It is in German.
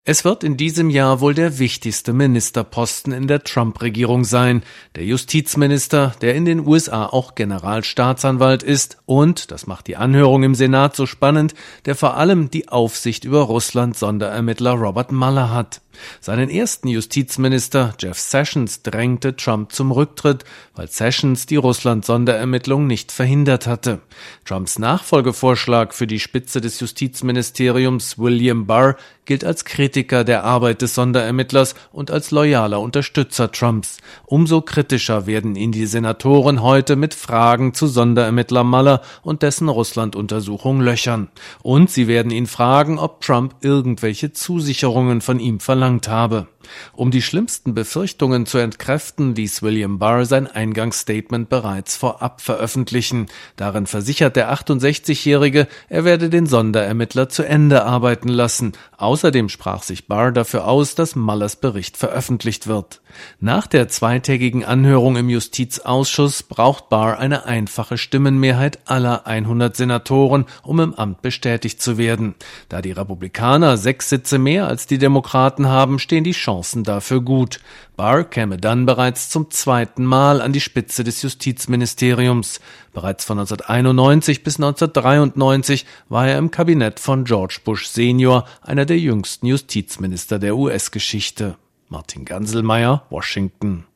Es wird in diesem Jahr wohl der wichtigste Ministerposten in der Trump-Regierung sein. Der Justizminister, der in den USA auch Generalstaatsanwalt ist und, das macht die Anhörung im Senat so spannend, der vor allem die Aufsicht über Russland-Sonderermittler Robert Mueller hat. Seinen ersten Justizminister, Jeff Sessions, drängte Trump zum Rücktritt, weil Sessions die Russland-Sonderermittlung nicht verhindert hatte. Trumps Nachfolgevorschlag für die Spitze des Justizministeriums, William Barr, gilt als Kritiker der Arbeit des Sonderermittlers und als loyaler Unterstützer Trumps. Umso kritischer werden ihn die Senatoren heute mit Fragen zu Sonderermittler Mueller und dessen Russland-Untersuchung löchern. Und sie werden ihn fragen, ob Trump irgendwelche Zusicherungen von ihm verlangt habe. Um die schlimmsten Befürchtungen zu entkräften, ließ William Barr sein Eingangsstatement bereits vorab veröffentlichen. Darin versichert der 68-Jährige, er werde den Sonderermittler zu Ende arbeiten lassen. Außerdem sprach sich Barr dafür aus, dass Muellers Bericht veröffentlicht wird. Nach der zweitägigen Anhörung im Justizausschuss braucht Barr eine einfache Stimmenmehrheit aller 100 Senatoren, um im Amt bestätigt zu werden. Da die Republikaner 6 Sitze mehr als die Demokraten haben, stehen die Chancen dafür gut. Barr käme dann bereits zum zweiten Mal an die Spitze des Justizministeriums. Bereits von 1991 bis 1993 war er im Kabinett von George Bush Senior einer der jüngsten Justizminister der US-Geschichte. Martin Ganselmeier, Washington.